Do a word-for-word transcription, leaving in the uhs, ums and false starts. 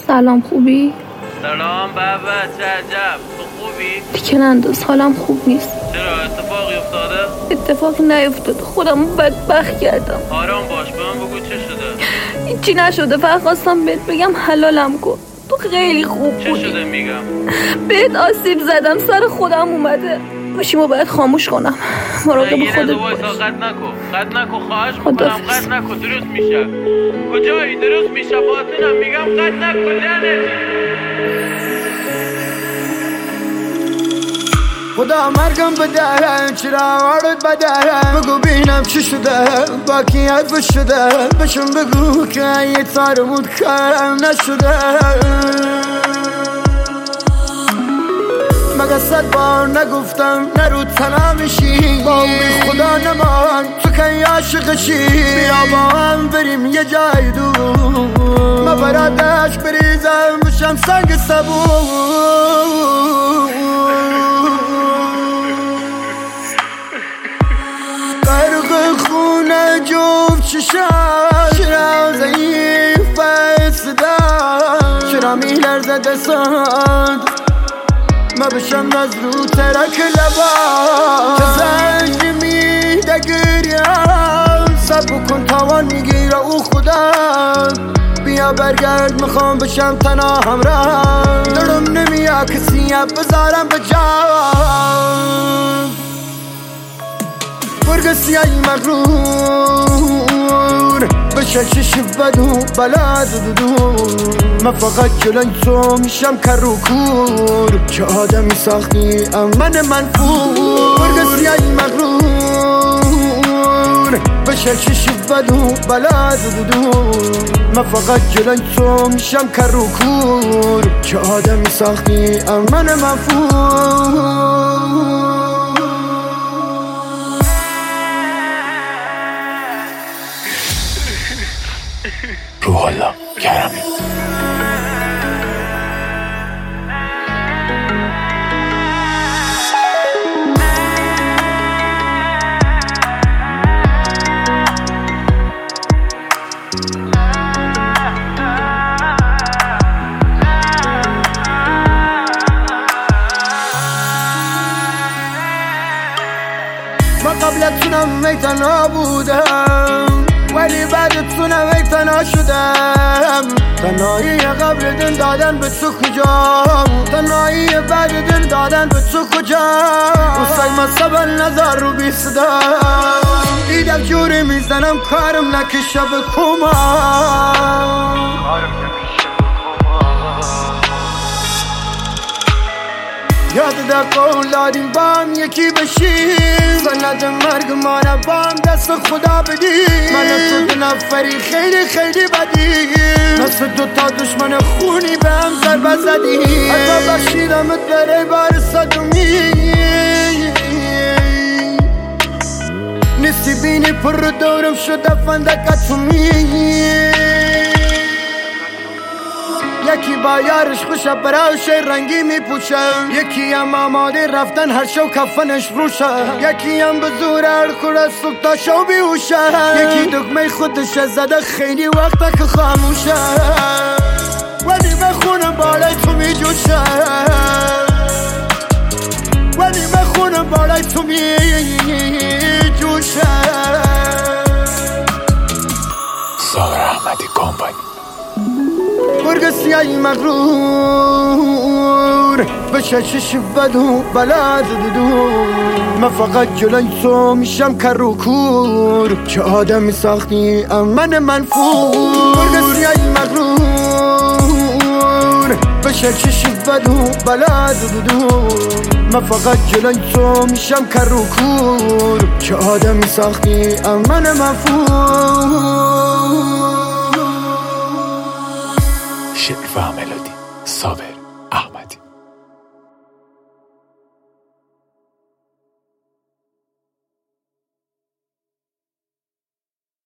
سلام، خوبی؟ سلام بابا، چه عجب، تو خوبی؟ دیگه ننداز، حالم خوب نیست. چرا اتفاقی افتاده؟ اتفاقی نیفتاده، خودم بدبخت کردم. آرام باش، به من بگو چه شده؟ هیچی نشده، فقط خواستم بهت بگم حلالم کن. تو خیلی خوب چه بودی. شده میگم؟ بهت آسیب زدم، سر خودم اومده. گوشیمو باید خاموش کنم. مراقب خودت باش. قد نکن قد نکن خواهش میکنم، قد نکن، درست میشه. کجایی؟ درست میشه باطنم، میگم قد نکن. جانت خدا مرگم بده، چرا وارد بده، بگو بینم چی شده، با کی حرف شده، بشم بگو که یه تارمود کارم نشده. مگه صد بار نگفتم نرو تنها میشی، با بی خدا نمان تو که عاشقشی. بیا با هم بریم یه جای دور، ما برادش بریزم بشم سنگ صبور. غرق خونه جفت چشم، چرا ضعیف صدا، چرا میلرزه دستان، ما بشم از رو ترک لبا. که زنگ میده گریم، سب کن تاوان میگیره او خدا. بیا برگرد میخوام بشم تنها همراه، دلم نمیا کسی بذارم به جان. برگ سیای مغرور بشه چش بدو بلا دودو، من فقط جلوی تو میشم کر و کور، که آدمی ساختی من منفور. برگ سیای مغرور بشه چش بدو بلا دودو، من فقط جلوی تو میشم کر و کور، که آدمی ساختی من منفور. روح الله کرمی. ما قبلتونم میتنا بودم، ولی بعدتونم ای تنها شدم. تنهایی قبل دن دادن به تو کجا، تنهایی بعد دن دادن به تو کجا. اصلا ما صبر نظر رو بی صدا، دیدم جوری میزنم کارم نکشه به کما. یاد در قول دادیم با هم یکی بشیم، سند مرگ مانه با هم دست خدا بدیم. من تو دو نفری خیلی خیلی بدیم، مثل دو تا دشمن خونی به هم ضربه زدیم. حتی بخشیدمت بره بار صدومی، نیستی بینی پر دورم شده فندکتومی. یکی با یارش خوشه براش رنگی میپوشه، یکی هم آماده رفتن هر شو کفنش روشه، یکی هم به زور هر خوره صبح تا شو بیوشه، یکی دکمه خودش زده خیلی وقتا که خاموشه، ولی به خونم بالای تو میجوشه، ولی به خونم بالای تو میجوشه. ساغر احمدی کمپانی. برگ سیای مغرور بشه چش بدو بلا دودو، من فقط جلوی تو میشم کر و کور، که آدمی ساختی من منفور. برگ سیای مغرور بشه چش بدو بلا دودو، من فقط جلوی تو میشم کر و کور، که آدمی ساختی من منفور. شعر و ملودی صابر.